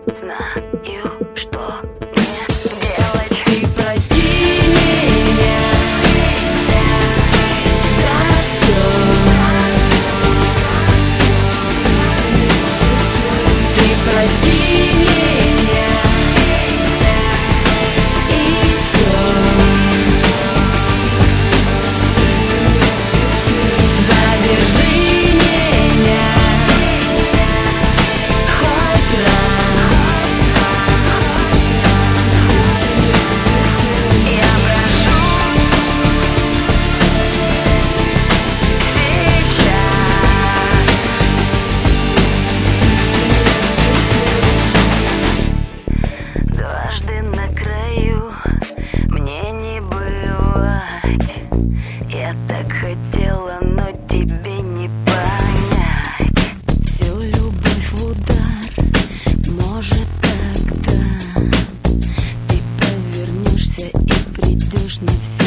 знаю, что мне делать. Ты прости меня за все. Ты прости меня и все. Задержи меня хоть раз. Я прошу сейчас. Дважды на краю мне не бывать. Я так хотела, но тебе не понять. Всю любовь в удар, может тогда ты повернешься и придешь навсегда.